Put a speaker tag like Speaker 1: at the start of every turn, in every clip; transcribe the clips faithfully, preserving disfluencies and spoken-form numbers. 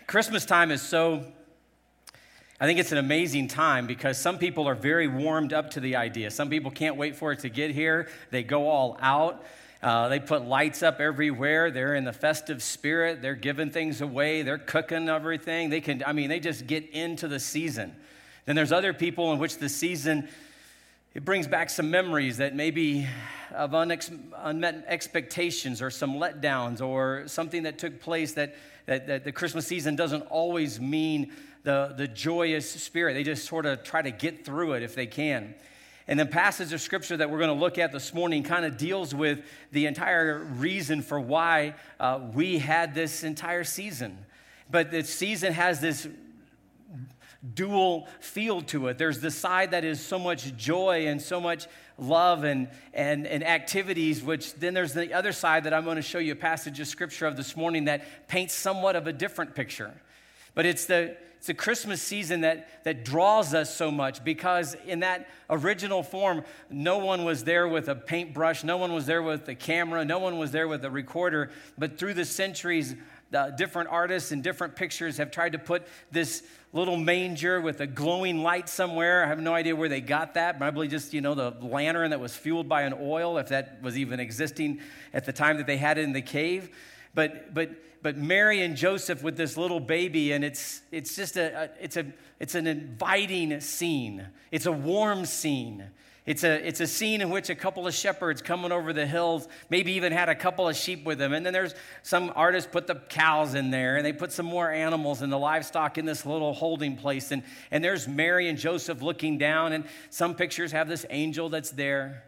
Speaker 1: Christmas time is so, I think it's an amazing time because some people are very warmed up to the idea. Some people can't wait for it to get here. They go all out. Uh, they put lights up everywhere. They're in the festive spirit. They're giving things away. They're cooking everything. They can, I mean, they just get into the season. Then there's other people in which the season, it brings back some memories that maybe of unex- unmet expectations or some letdowns or something that took place that, that, that the Christmas season doesn't always mean the, the joyous spirit. They just sort of try to get through it if they can. And the passage of scripture that we're going to look at this morning kind of deals with the entire reason for why uh, we had this entire season. But the season has this dual feel to it. There's the side that is so much joy and so much love and, and, and activities, which then there's the other side that I'm going to show you a passage of scripture of this morning that paints somewhat of a different picture. But it's the it's a Christmas season that, that draws us so much because in that original form, no one was there with a paintbrush, no one was there with a camera, no one was there with a recorder, but through the centuries, the different artists and different pictures have tried to put this little manger with a glowing light somewhere. I have no idea where they got that. Probably just, you know, the lantern that was fueled by an oil, if that was even existing at the time that they had it in the cave. But but but Mary and Joseph with this little baby, and it's it's just a, a it's a it's an inviting scene. It's a warm scene. It's a it's a scene in which a couple of shepherds coming over the hills maybe even had a couple of sheep with them. And then there's some artists put the cows in there, and they put some more animals and the livestock in this little holding place. And, and there's Mary and Joseph looking down, and some pictures have this angel that's there.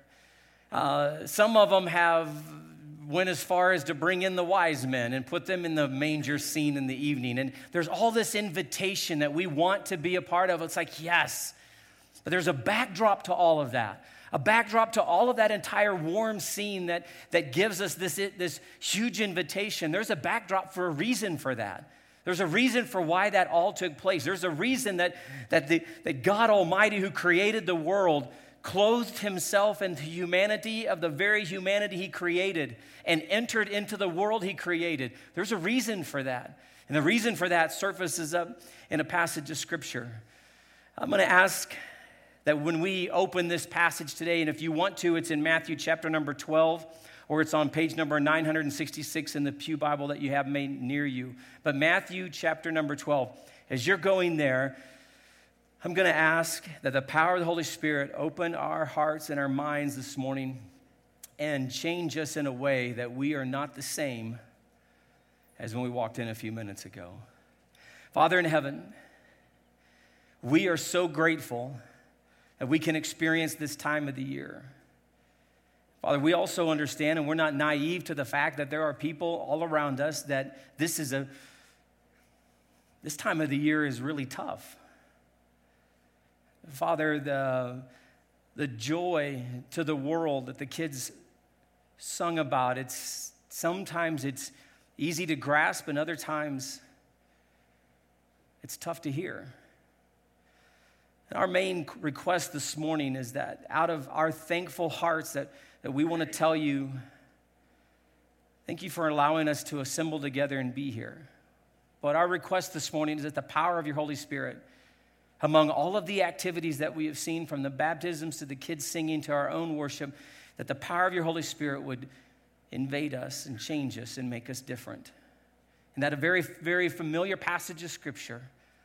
Speaker 1: Uh, some of them have went as far as to bring in the wise men and put them in the manger scene in the evening. And there's all this invitation that we want to be a part of. It's like, yes. But there's a backdrop to all of that, a backdrop to all of that entire warm scene that, that gives us this, this huge invitation. There's a backdrop for a reason for that. There's a reason for why that all took place. There's a reason that, that, the, that God Almighty, who created the world, clothed himself into humanity of the very humanity he created and entered into the world he created. There's a reason for that. And the reason for that surfaces up in a passage of scripture. I'm going to ask that when we open this passage today, and if you want to, it's in Matthew chapter number twelve, or it's on page number nine hundred sixty-six in the Pew Bible that you have made near you. But Matthew chapter number twelve, as you're going there, I'm going to ask that the power of the Holy Spirit open our hearts and our minds this morning and change us in a way that we are not the same as when we walked in a few minutes ago. Father in heaven, we are so grateful that we can experience this time of the year. Father, we also understand, and we're not naive to the fact that there are people all around us that this is a, this time of the year is really tough. Father, the, the joy to the world that the kids sung about, it's sometimes it's easy to grasp, and other times it's tough to hear. And our main request this morning is that out of our thankful hearts that, that we want to tell you, thank you for allowing us to assemble together and be here. But our request this morning is that the power of your Holy Spirit, among all of the activities that we have seen, from the baptisms to the kids singing to our own worship, that the power of your Holy Spirit would invade us and change us and make us different. And that a very, very familiar passage of Scripture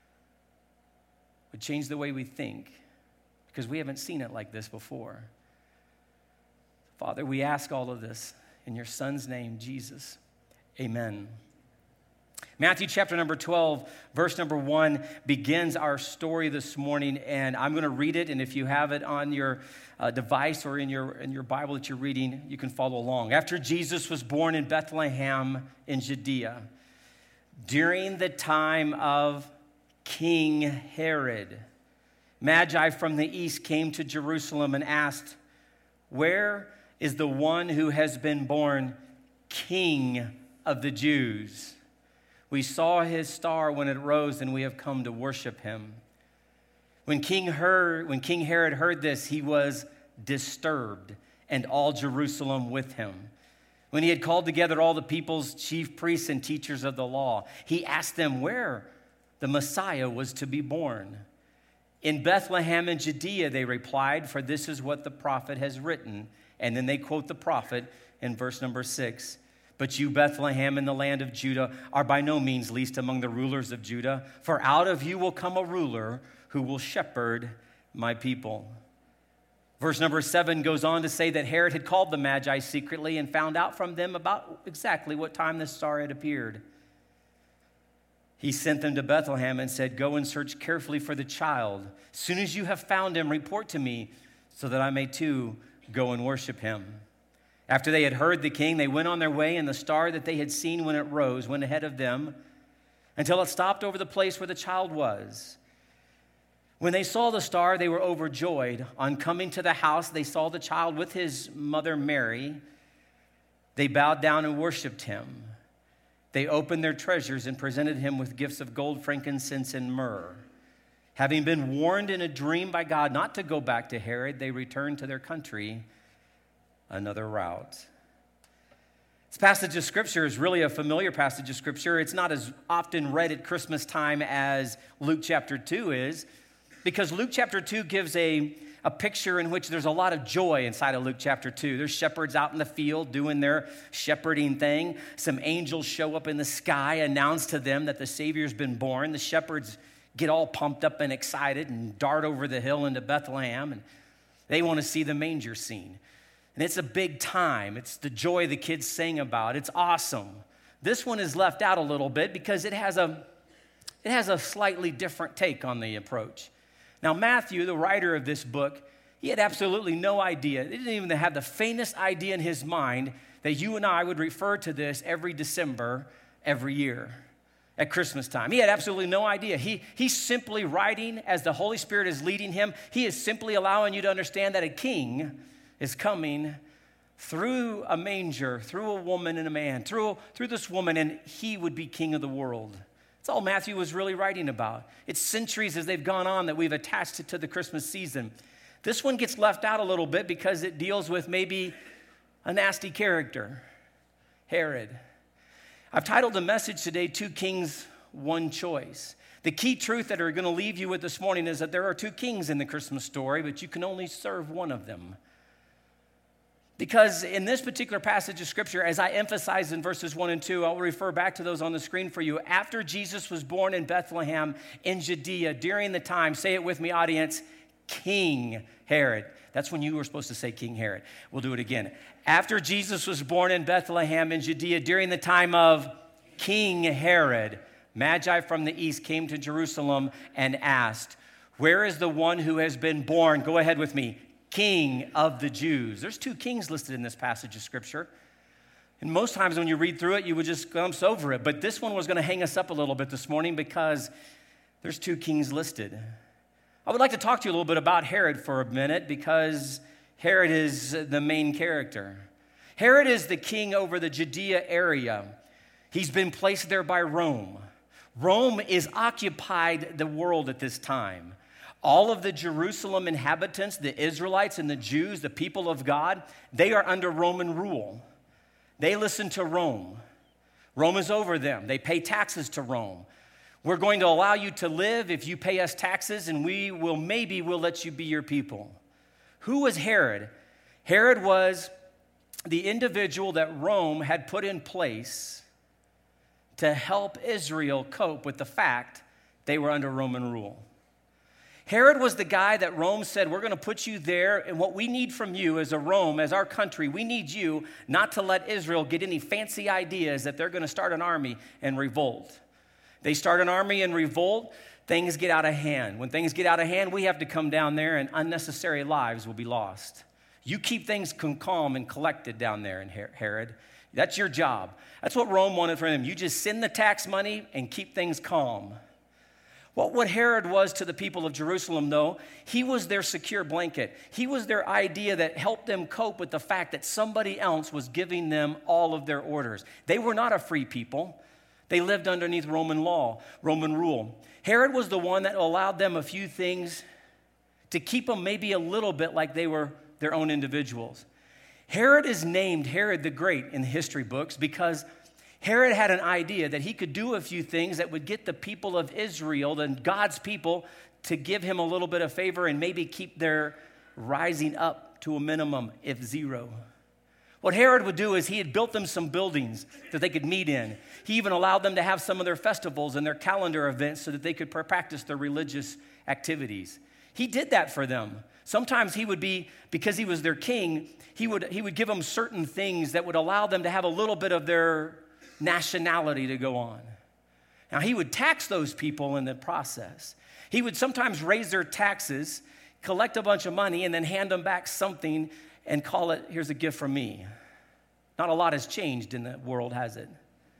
Speaker 1: would change the way we think, because we haven't seen it like this before. Father, we ask all of this in your Son's name, Jesus. Amen. Matthew chapter number twelve, verse number one begins our story this morning, and I'm going to read it, and if you have it on your uh, device or in your, in your Bible that you're reading, you can follow along. After Jesus was born in Bethlehem in Judea, during the time of King Herod, Magi from the east came to Jerusalem and asked, "Where is the one who has been born King of the Jews? We saw his star when it rose, and we have come to worship him." When King heard, when King Herod heard this, he was disturbed, and all Jerusalem with him. When he had called together all the people's chief priests and teachers of the law, he asked them where the Messiah was to be born. In Bethlehem in Judea, they replied, for this is what the prophet has written. And then they quote the prophet in verse number six. But you, Bethlehem, in the land of Judah, are by no means least among the rulers of Judah, for out of you will come a ruler who will shepherd my people. Verse number seven goes on to say that Herod had called the Magi secretly and found out from them about exactly what time the star had appeared. He sent them to Bethlehem and said, go and search carefully for the child. As soon as you have found him, report to me so that I may too go and worship him. After they had heard the king, they went on their way, and the star that they had seen when it rose went ahead of them until it stopped over the place where the child was. When they saw the star, they were overjoyed. On coming to the house, they saw the child with his mother Mary. They bowed down and worshiped him. They opened their treasures and presented him with gifts of gold, frankincense, and myrrh. Having been warned in a dream by God not to go back to Herod, they returned to their country another route. This passage of Scripture is really a familiar passage of Scripture. It's not as often read at Christmas time as Luke chapter two is, because Luke chapter two gives a, a picture in which there's a lot of joy inside of Luke chapter two. There's shepherds out in the field doing their shepherding thing. Some angels show up in the sky, announce to them that the Savior's been born. The shepherds get all pumped up and excited and dart over the hill into Bethlehem, and they want to see the manger scene. And it's a big time. It's the joy the kids sing about. It's awesome. This one is left out a little bit because it has a, it has a slightly different take on the approach. Now, Matthew, the writer of this book, he had absolutely no idea. He didn't even have the faintest idea in his mind that you and I would refer to this every December, every year, at Christmas time. He had absolutely no idea. He, he's simply writing as the Holy Spirit is leading him. He is simply allowing you to understand that a king is coming through a manger, through a woman and a man, through, through this woman, and he would be king of the world. That's all Matthew was really writing about. It's centuries as they've gone on that we've attached it to the Christmas season. This one gets left out a little bit because it deals with maybe a nasty character, Herod. I've titled the message today, Two Kings, One Choice. The key truth that we're going to leave you with this morning is that there are two kings in the Christmas story, but you can only serve one of them. Because in this particular passage of Scripture, as I emphasized in verses one and two, I'll refer back to those on the screen for you. After Jesus was born in Bethlehem in Judea, during the time, say it with me, audience, King Herod. That's when you were supposed to say King Herod. We'll do it again. After Jesus was born in Bethlehem in Judea, during the time of King Herod, Magi from the east came to Jerusalem and asked, where is the one who has been born? Go ahead with me. King of the Jews. There's two kings listed in this passage of Scripture. And most times when you read through it, you would just glimpse over it. But this one was going to hang us up a little bit this morning because there's two kings listed. I would like to talk to you a little bit about Herod for a minute because Herod is the main character. Herod is the king over the Judea area. He's been placed there by Rome. Rome is occupied the world at this time. All of the Jerusalem inhabitants, the Israelites and the Jews, the people of God, they are under Roman rule. They listen to Rome. Rome is over them. They pay taxes to Rome. We're going to allow you to live if you pay us taxes, and we will maybe we'll let you be your people. Who was Herod? Herod was the individual that Rome had put in place to help Israel cope with the fact they were under Roman rule. Herod was the guy that Rome said, we're going to put you there, and what we need from you as a Rome, as our country, we need you not to let Israel get any fancy ideas that they're going to start an army and revolt. They start an army and revolt, things get out of hand. When things get out of hand, we have to come down there, and unnecessary lives will be lost. You keep things calm and collected down there in Herod. That's your job. That's what Rome wanted from them. You just send the tax money and keep things calm. Well, what Herod was to the people of Jerusalem, though, he was their secure blanket. He was their idea that helped them cope with the fact that somebody else was giving them all of their orders. They were not a free people. They lived underneath Roman law, Roman rule. Herod was the one that allowed them a few things to keep them maybe a little bit like they were their own individuals. Herod is named Herod the Great in the history books because Herod had an idea that he could do a few things that would get the people of Israel and God's people to give him a little bit of favor and maybe keep their rising up to a minimum, if zero. What Herod would do is he had built them some buildings that they could meet in. He even allowed them to have some of their festivals and their calendar events so that they could practice their religious activities. He did that for them. Sometimes he would be, because he was their king, he would, he would give them certain things that would allow them to have a little bit of their nationality to go on. Now, he would tax those people in the process. He would sometimes raise their taxes, collect a bunch of money, and then hand them back something and call it, here's a gift from me. Not a lot has changed in the world, has it?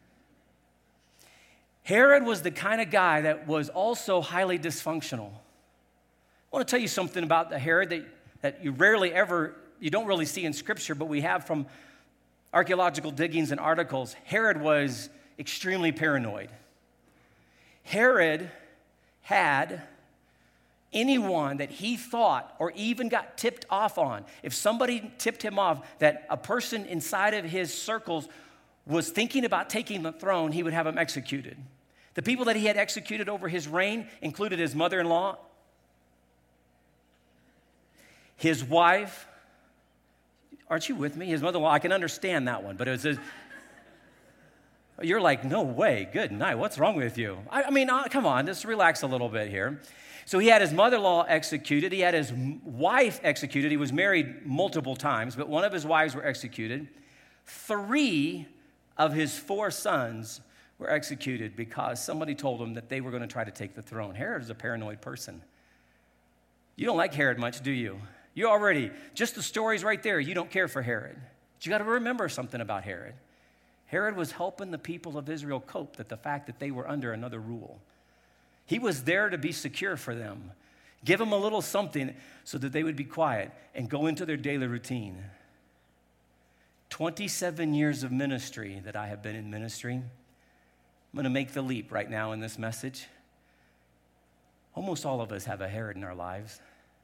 Speaker 1: Herod was the kind of guy that was also highly dysfunctional. I want to tell you something about the Herod that, that you rarely ever, you don't really see in Scripture, but we have from archaeological diggings and articles. Herod was extremely paranoid. Herod had anyone that he thought or even got tipped off on, if somebody tipped him off that a person inside of his circles was thinking about taking the throne, he would have him executed. The people that he had executed over his reign included his mother-in-law, his wife. Aren't you with me? His mother-in-law, I can understand that one, but it was his, you're like, no way, good night, what's wrong with you? I, I mean, uh, come on, just relax a little bit here. So he had his mother-in-law executed, he had his wife executed, he was married multiple times, but one of his wives were executed. Three of his four sons were executed because somebody told him that they were going to try to take the throne. Herod is a paranoid person. You don't like Herod much, do you? You already, just the stories right there, you don't care for Herod. But you got to remember something about Herod. Herod was helping the people of Israel cope with the fact that they were under another rule. He was there to be secure for them. Give them a little something so that they would be quiet and go into their daily routine. twenty-seven years of ministry that I have been in ministry. I'm going to make the leap right now in this message. Almost all of us have a Herod in our lives.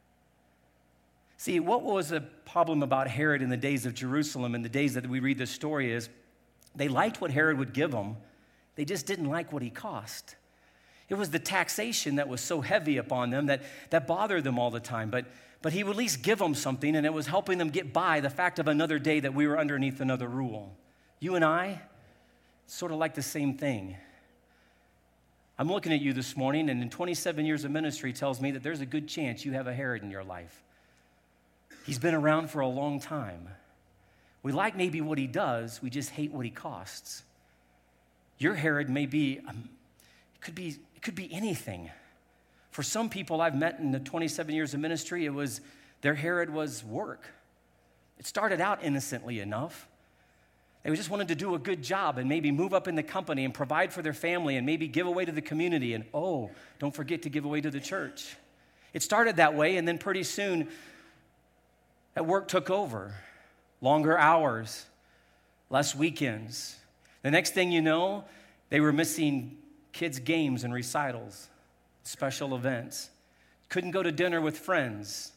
Speaker 1: See, what was the problem about Herod in the days of Jerusalem, in the days that we read this story, is they liked what Herod would give them. They just didn't like what he cost. It was the taxation that was so heavy upon them that, that bothered them all the time. But, but he would at least give them something, and it was helping them get by the fact of another day that we were underneath another rule. You and I, sort of like the same thing. I'm looking at you this morning, and in twenty-seven years of ministry tells me that there's a good chance you have a Herod in your life. He's been around for a long time. We like maybe what he does, we just hate what he costs. Your Herod may be, um, it could be, it could be anything. For some people I've met in the twenty-seven years of ministry, it was, their Herod was work. It started out innocently enough. They just wanted to do a good job and maybe move up in the company and provide for their family and maybe give away to the community. And oh, don't forget to give away to the church. It started that way, and then pretty soon, that work took over. Longer hours, less weekends. The next thing you know, they were missing kids' games and recitals, special events. Couldn't go to dinner with friends.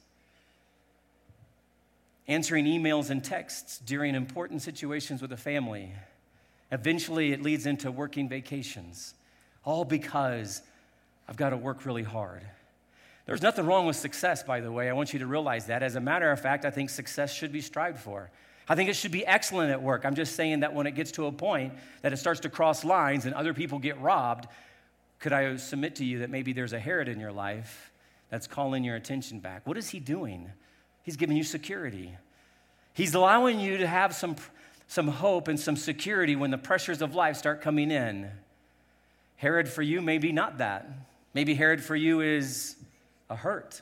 Speaker 1: Answering emails and texts during important situations with the family. Eventually, it leads into working vacations. All because I've got to work really hard. There's nothing wrong with success, by the way. I want you to realize that. As a matter of fact, I think success should be strived for. I think it should be excellent at work. I'm just saying that when it gets to a point that it starts to cross lines and other people get robbed, could I submit to you that maybe there's a Herod in your life that's calling your attention back? What is he doing? He's giving you security. He's allowing you to have some, some hope and some security when the pressures of life start coming in. Herod for you, maybe not that. Maybe Herod for you is a hurt.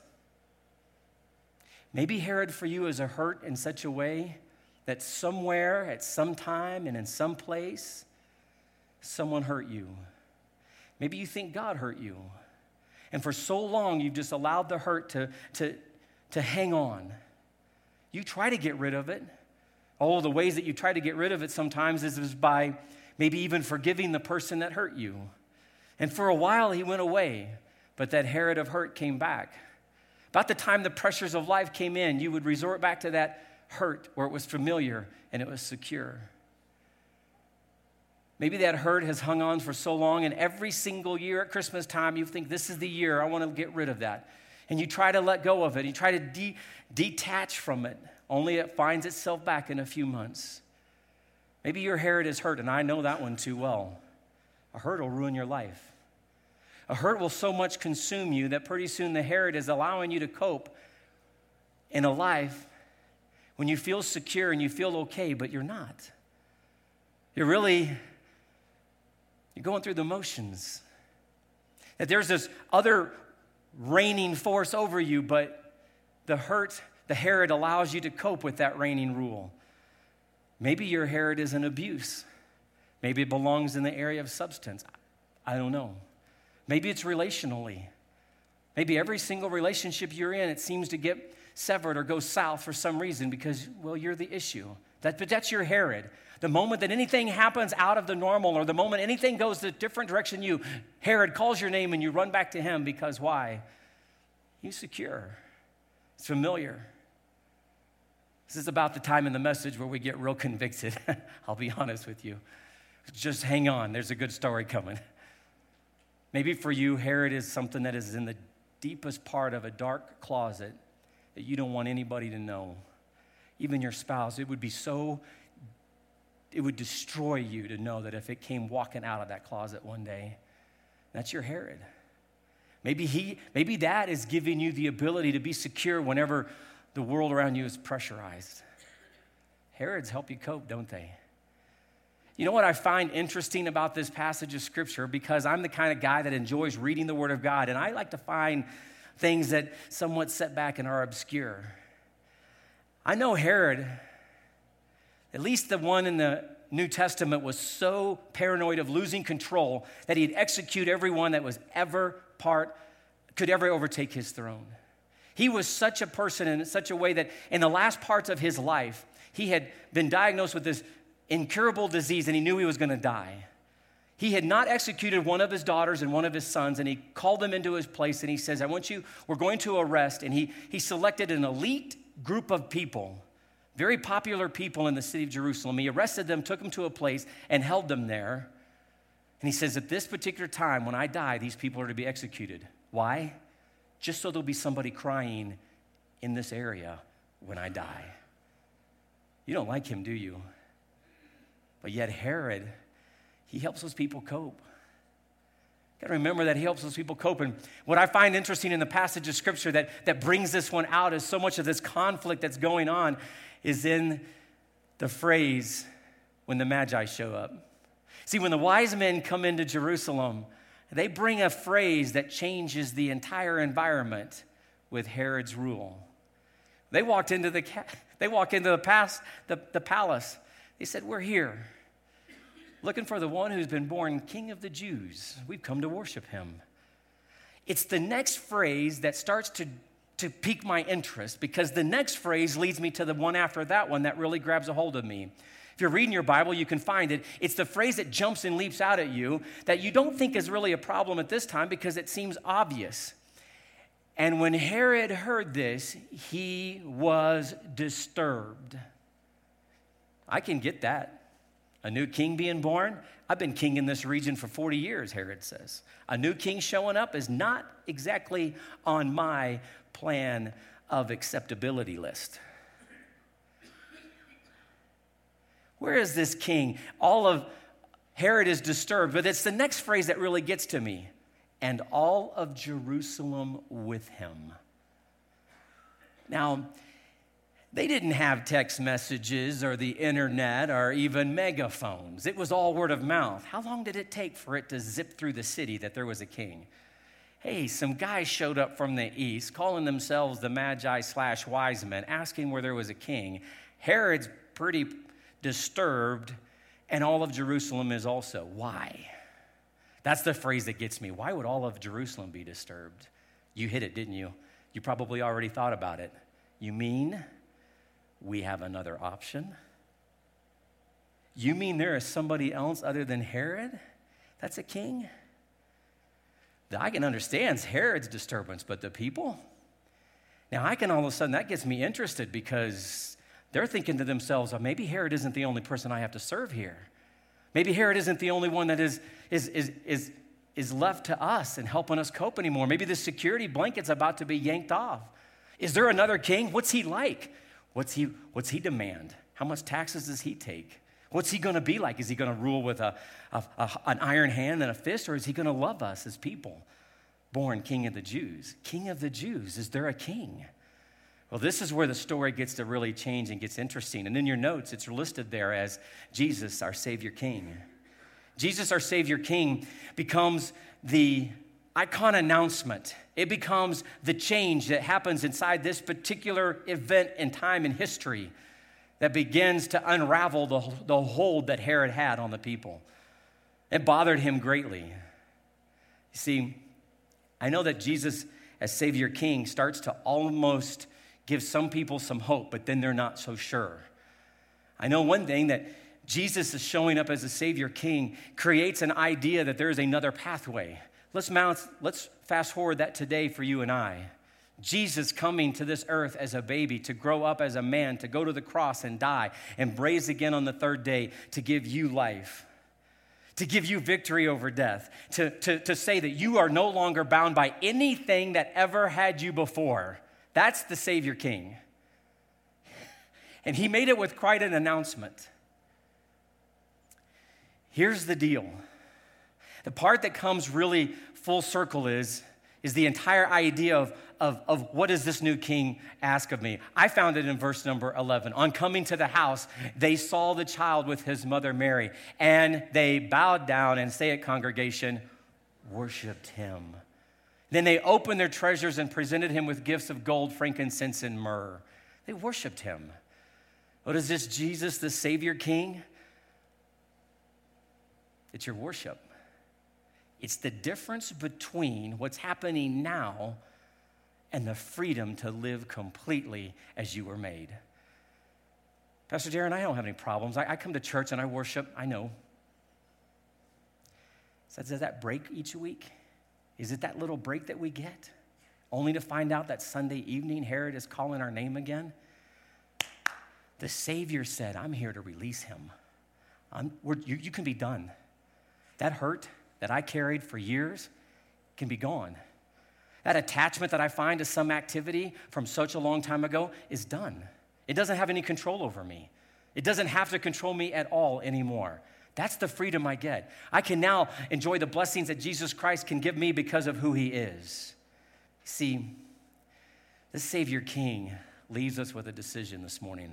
Speaker 1: Maybe Herod for you is a hurt in such a way that somewhere, at some time, and in some place, someone hurt you. Maybe you think God hurt you. And for so long, you've just allowed the hurt to, to, to hang on. You try to get rid of it. Oh, the ways that you try to get rid of it sometimes is, is by maybe even forgiving the person that hurt you. And for a while, he went away. But that Herod of hurt came back. About the time the pressures of life came in, you would resort back to that hurt where it was familiar and it was secure. Maybe that hurt has hung on for so long, and every single year at Christmas time, you think, this is the year, I want to get rid of that. And you try to let go of it. You try to de- detach from it, only it finds itself back in a few months. Maybe your heritage is hurt, and I know that one too well. A hurt will ruin your life. A hurt will so much consume you that pretty soon the heritage is allowing you to cope in a life when you feel secure and you feel okay, but you're not. You're really, you're going through the motions. That there's this other reigning force over you, but the hurt, the heritage allows you to cope with that reigning rule. Maybe your heritage is an abuse. Maybe it belongs in the area of substance. I don't know. Maybe it's relationally. Maybe every single relationship you're in, it seems to get severed or go south for some reason because, well, you're the issue. That, but that's your heritage. The moment that anything happens out of the normal or the moment anything goes a different direction, you, Herod calls your name and you run back to him because why? He's secure. It's familiar. This is about the time in the message where we get real convicted. I'll be honest with you. Just hang on. There's a good story coming. Maybe for you, Herod is something that is in the deepest part of a dark closet that you don't want anybody to know. Even your spouse. It would be so, it would destroy you to know that if it came walking out of that closet one day, that's your Herod. Maybe he, maybe that is giving you the ability to be secure whenever the world around you is pressurized. Herods help you cope, don't they? You know what I find interesting about this passage of Scripture, because I'm the kind of guy that enjoys reading the Word of God, and I like to find things that somewhat set back and are obscure. I know Herod, at least the one in the New Testament, was so paranoid of losing control that he'd execute everyone that was ever part, could ever overtake his throne. He was such a person in such a way that in the last parts of his life, he had been diagnosed with this incurable disease and he knew he was going to die. He had not executed one of his daughters and one of his sons, and he called them into his place and he says, I want you, we're going to arrest. And he, he selected an elite group of people, very popular people in the city of Jerusalem. He arrested them, took them to a place, and held them there. And he says, at this particular time, when I die, these people are to be executed. Why? Just so there'll be somebody crying in this area when I die. You don't like him, do you? But yet Herod, he helps those people cope. Got to remember that he helps those people cope. And what I find interesting in the passage of Scripture that, that brings this one out is so much of this conflict that's going on is in the phrase, when the Magi show up. See, when the wise men come into Jerusalem, they bring a phrase that changes the entire environment with Herod's rule. They walked into the they walked into the past the, the palace. They said, we're here, looking for the one who's been born King of the Jews. We've come to worship him. It's the next phrase that starts to, to pique my interest, because the next phrase leads me to the one after that one that really grabs a hold of me. If you're reading your Bible, you can find it. It's the phrase that jumps and leaps out at you that you don't think is really a problem at this time because it seems obvious. And when Herod heard this, he was disturbed. I can get that. A new king being born. I've been king in this region for forty years, Herod says. A new king showing up is not exactly on my plan of acceptability list. Where is this king? All of Herod is disturbed, but it's the next phrase that really gets to me. And all of Jerusalem with him. Now, they didn't have text messages or the internet or even megaphones. It was all word of mouth. How long did it take for it to zip through the city that there was a king? Hey, some guys showed up from the east, calling themselves the Magi slash wise men, asking where there was a king. Herod's pretty disturbed, and all of Jerusalem is also. Why? That's the phrase that gets me. Why would all of Jerusalem be disturbed? You hit it, didn't you? You probably already thought about it. You mean we have another option? You mean there is somebody else other than Herod that's a king? I can understand Herod's disturbance, but the people? Now, I can all of a sudden, that gets me interested because They're thinking to themselves, oh, maybe Herod isn't the only person I have to serve here. Maybe Herod isn't the only one that is, is, is, is, is left to us and helping us cope anymore. Maybe the security blanket's about to be yanked off. Is there another king? What's he like? What's he, what's he demand? How much taxes does he take? What's he going to be like? Is he going to rule with a, a, a, an iron hand and a fist, or is he going to love us as people? Born King of the Jews. King of the Jews. Is there a king? Well, this is where the story gets to really change and gets interesting. And in your notes, it's listed there as Jesus, our Savior King. Jesus, our Savior King, becomes the icon announcement. It becomes the change that happens inside this particular event in time in history that begins to unravel the, the hold that Herod had on the people. It bothered him greatly. You see, I know that Jesus as Savior King starts to almost give some people some hope, but then they're not so sure. I know one thing, that Jesus is showing up as a Savior King creates an idea that there is another pathway. Let's mount, let's fast forward that today for you and I. Jesus coming to this earth as a baby, to grow up as a man, to go to the cross and die, and raise again on the third day to give you life, to give you victory over death, to, to, to say that you are no longer bound by anything that ever had you before. That's the Savior King. And he made it with quite an announcement. Here's the deal. The part that comes really full circle is, is the entire idea of, of, of what does this new king ask of me? I found it in verse number eleven. On coming to the house, they saw the child with his mother Mary, and they bowed down and, say it, congregation, worshiped him. Then they opened their treasures and presented him with gifts of gold, frankincense, and myrrh. They worshiped him. What is this Jesus, the Savior King? It's your worship. It's the difference between what's happening now and the freedom to live completely as you were made. Pastor Darren, I don't have any problems. I, I come to church and I worship. I know. So does that break each week? Is it that little break that we get? Only to find out that Sunday evening Herod is calling our name again? The Savior said, I'm here to release him. I'm, we're, you, you can be done. That hurt that I carried for years can be gone. That attachment that I find to some activity from such a long time ago is done. It doesn't have any control over me. It doesn't have to control me at all anymore. That's the freedom I get. I can now enjoy the blessings that Jesus Christ can give me because of who he is. See, the Savior King leaves us with a decision this morning.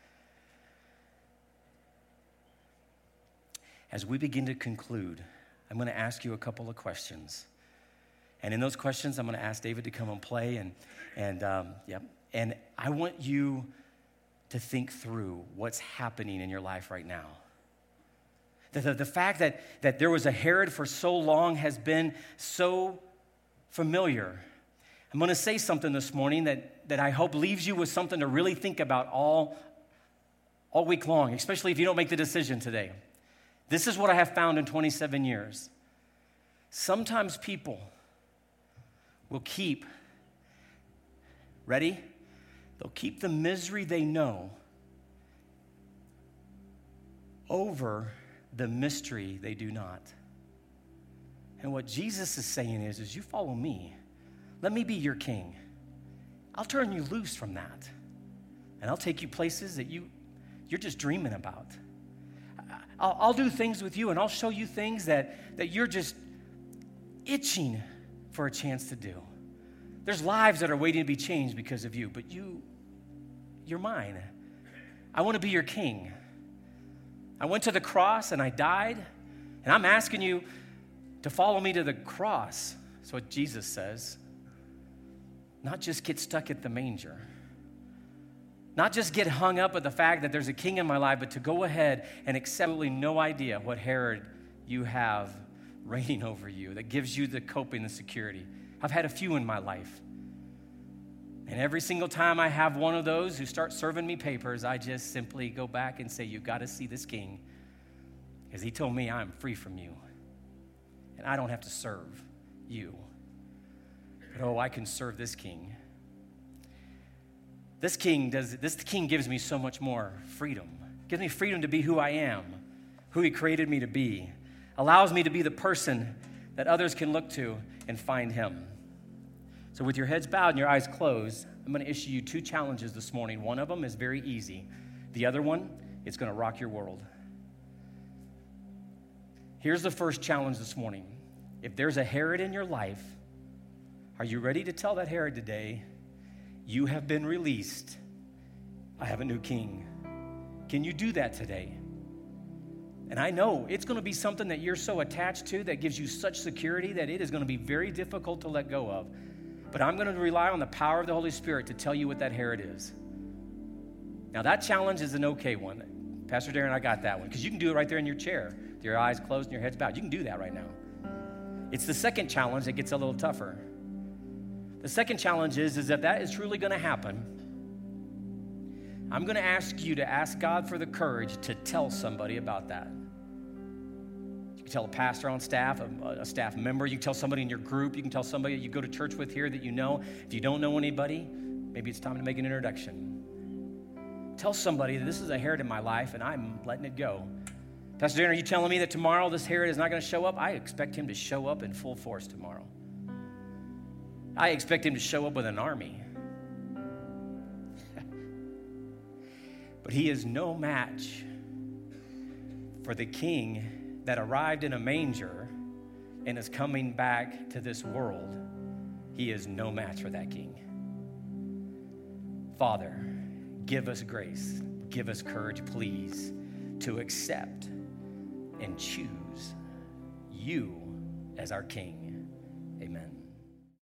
Speaker 1: As we begin to conclude, I'm going to ask you a couple of questions. And in those questions, I'm going to ask David to come and play. And, and, um, yeah, and I want you to think through what's happening in your life right now. The, the, the fact that, that there was a Herod for so long has been so familiar. I'm going to say something this morning that, that I hope leaves you with something to really think about all, all week long, especially if you don't make the decision today. This is what I have found in twenty-seven years. Sometimes people will keep, ready? They'll keep the misery they know over the mystery they do not. And what Jesus is saying is, is you follow me. Let me be your king. I'll turn you loose from that. And I'll take you places that you, you're just dreaming about. I'll, I'll do things with you, and I'll show you things that, that you're just itching for a chance to do. There's lives that are waiting to be changed because of you, but you, you're mine. I want to be your king. I went to the cross and I died, and I'm asking you to follow me to the cross. That's what Jesus says. Not just get stuck at the manger. Not just get hung up at the fact that there's a king in my life, but to go ahead and accept absolutely no idea what Herod you have reigning over you that gives you the coping, the security. I've had a few in my life. And every single time I have one of those who start serving me papers, I just simply go back and say, you got to see this king. Because he told me I'm free from you. And I don't have to serve you. But oh, I can serve this king. This king does, this king gives me so much more freedom. Gives me freedom to be who I am, who he created me to be. Allows me to be the person that others can look to and find him. So with your heads bowed and your eyes closed, I'm going to issue you two challenges this morning. One of them is very easy. The other one, it's going to rock your world. Here's the first challenge this morning. If there's a Herod in your life, are you ready to tell that Herod today, you have been released? I have a new king. Can you do that today? And I know it's going to be something that you're so attached to that gives you such security that it is going to be very difficult to let go of. But I'm going to rely on the power of the Holy Spirit to tell you what that Herod is. Now, that challenge is an okay one. Pastor Darren, I got that one, because you can do it right there in your chair with your eyes closed and your heads bowed. You can do that right now. It's the second challenge that gets a little tougher. The second challenge is, is that that is truly going to happen. I'm going to ask you to ask God for the courage to tell somebody about that. You can tell a pastor on staff, a, a staff member. You can tell somebody in your group. You can tell somebody you go to church with here that you know. If you don't know anybody, maybe it's time to make an introduction. Tell somebody that this is a Herod in my life and I'm letting it go. Pastor Darren, are you telling me that tomorrow this Herod is not going to show up? I expect him to show up in full force tomorrow. I expect him to show up with an army. But he is no match for the king that arrived in a manger and is coming back to this world. He is no match for that king. Father, give us grace, give us courage, please, to accept and choose you as our king.